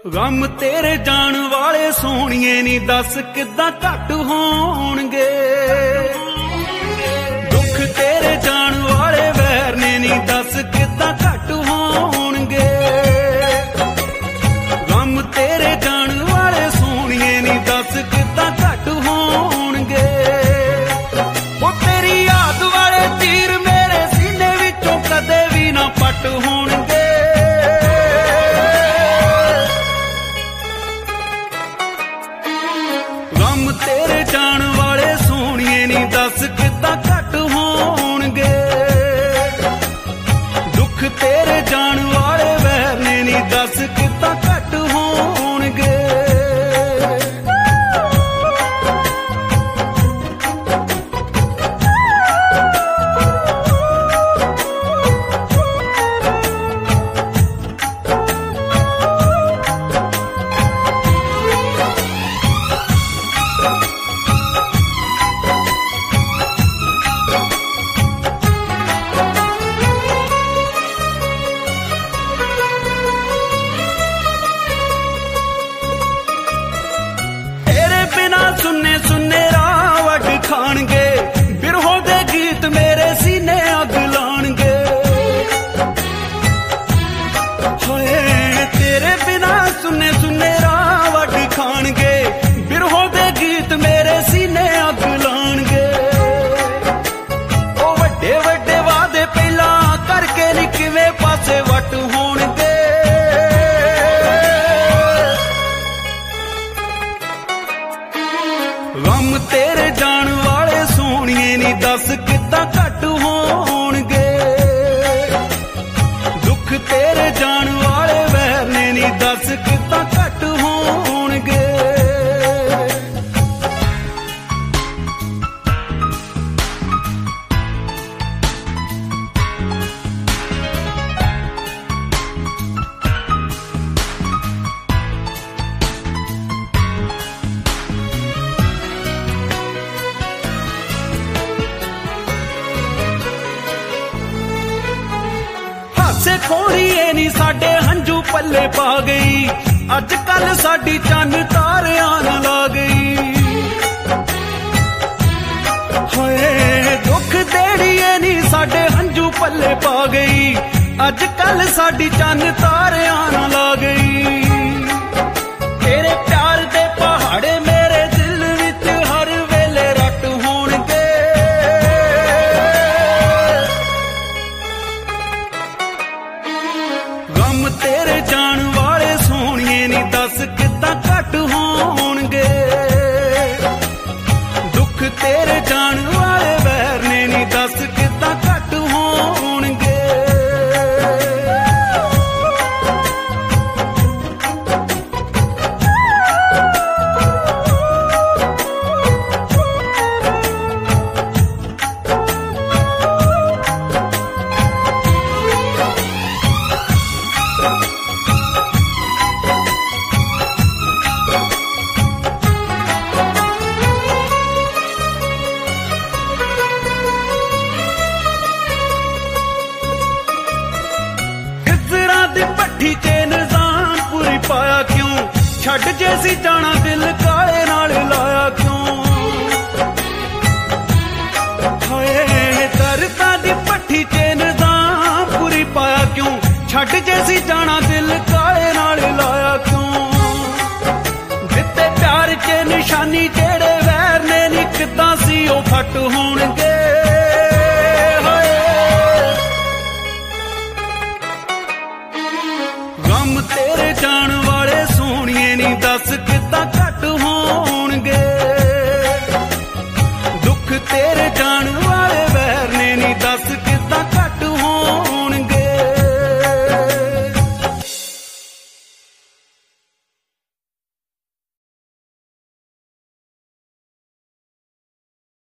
गम तेरे जान वाले सोहणिए नी दस किद्दां घट होणगे। दुख तेरे जान वाले वैर ने नी दस किद्दां घट होणगे। गम तेरे जान वाले सोहणिए नी दस किद्दां घट होणगे। ओ तेरी याद वाले तीर मेरे सीने विचों कदे भी ना पट होणगे। तेरे जान वाले सोहणिए नी दस किद्दां घट होणगे। दुख तेरे जान वाले वैर ने नी दस किद्दां घट होणगे। सुन्ने सुन्ने राह वट खाणगे। बिरहो दे गीत मेरे सीने अग लाणगे। होए तेरे बिना सुन्ने सुन्ने राह वट खाणगे। बिरहो दे गीत मेरे सीने अग लाणगे। ओ वड्डे वड्डे वादे पहला करके नी किवें पासे वट होणगे। गम तेरे जान वाले सोहणिए नी दस किद्दां घट होणगे। दुख तेरे जान वाले वैर ने नी दस किद्दां घट होणगे। खोड़ीए नी साडे हंजू पल्ले पा गई। अज कल साडी चंद तारियां नाल ला गई। होए दुख देड़िए नी साडे हंजू पल्ले पा गई। अज कल साडी चंद तारियां नाल ला गई। तेरे प्यार दे पहाड़े मेरे दिल विच हर वेले रट होणगे। गम तेरे जान वाले सोहणिए नी दस किद्दां घट होणगे। दुख तेरे जान वाले वैर ने नी दस किद्दां घट होणगे। भट्ठी च निजाम पूरी पाया क्यों। छड्ड जैसी जाना दिल काले नाल लाया क्यों। हाय दर्दां दी भट्ठी च निजाम पूरी पाया क्यों। छड्ड जैसी जाना दिल काले नाल लाया क्यों। दित्ते प्यार च निशानी जेड़े वैर ने नी किद्दां सी ओ फट होणगे। गम तेरे जान वाले सोहणिए नी दस किद्दां